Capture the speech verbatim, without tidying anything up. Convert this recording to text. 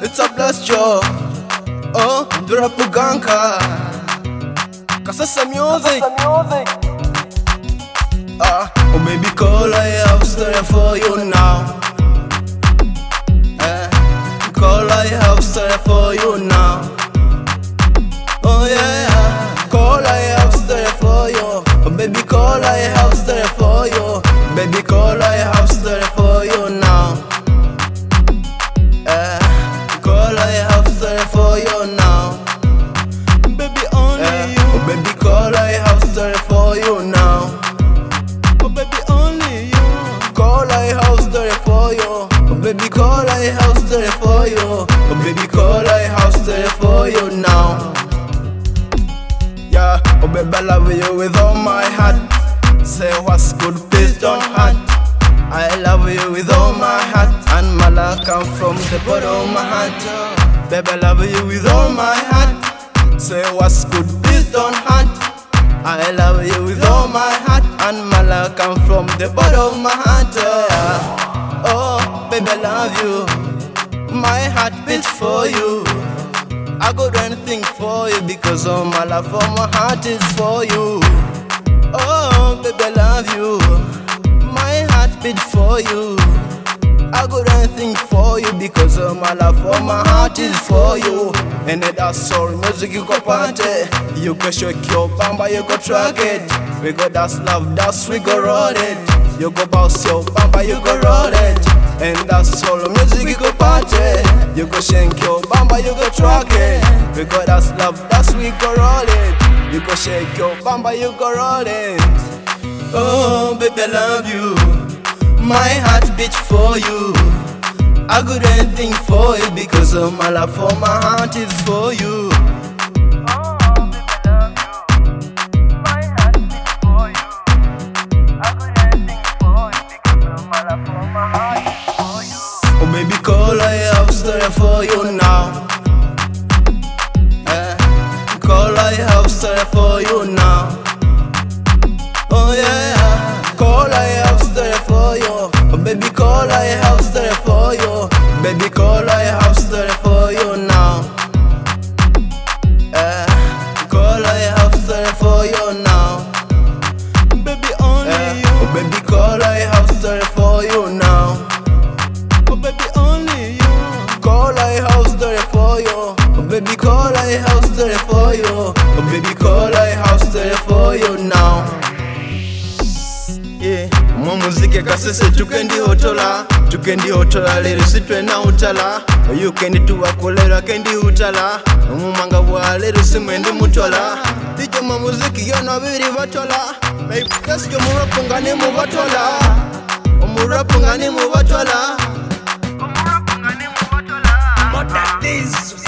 it's a blast job. Oh, Durapuganka Kasasa music. Ah, oh baby, call, I have story for you now. Eh, call, I have story for you now. Oh yeah, call, I have story for you. Oh baby, call, I have story for you. Baby, call, I have story for you now. Eh, call, I have story for you now. Baby, only eh, you. Oh baby, call, I have story for you now. Oh baby, only you. Call, I have story for you. Oh baby, call, I have story for you. Oh baby, call, I have story for you now. Yeah, oh baby, I love you with all my heart. Say what's good, please don't hurt. I love you with all my heart, and my love comes from the bottom of my heart. Baby, I love you with all my heart. Say what's good, please don't hurt. I love you with all my heart, and my love comes from the bottom of my heart. Yeah. Oh, baby, I love you. My heart beats for you. I go do anything for you because all my love for my heart is for you. Oh, baby, I love you. My heart beats for you. I go do anything for you because all my love for my heart is for you. And that's soul music you go party. You go shake your bamba, you go track it. We go that's love, that's we go roll it. You go bounce your bamba, you go roll it. And that's soul music you go party. You go shake your bamba, you go track it. We go that's love, that's we go roll it. You go shake your bamba, you go roll it. Oh, baby, I love you. My heart beats for you. I go do anything for you because all my love for my heart is for you. Oh baby, call, I have story for you now. Eh, call, I have story for you now. Oh yeah, call, I have story for you. Oh baby, call, I have story for you. Baby, call, I have story for you now. Eh, call, I have story for you now. Baby, only eh, you. Oh baby, call, I have story for you now. Oh baby, only you. Call, I have story for you. Oh baby, call, I have story for you. Oh baby, call, I have story for you now. Yeah, mwa muziki kasese tukendi hotola. Tukendi hotola lere sitwe na utala. You kendi tuwakolera kendi utala. Umumanga wa lere simwendi mutola. Dije mwa muziki yona biri batola. Baby, kasyo murapunga ni mubatola. Umurapunga ni mubatola. But that is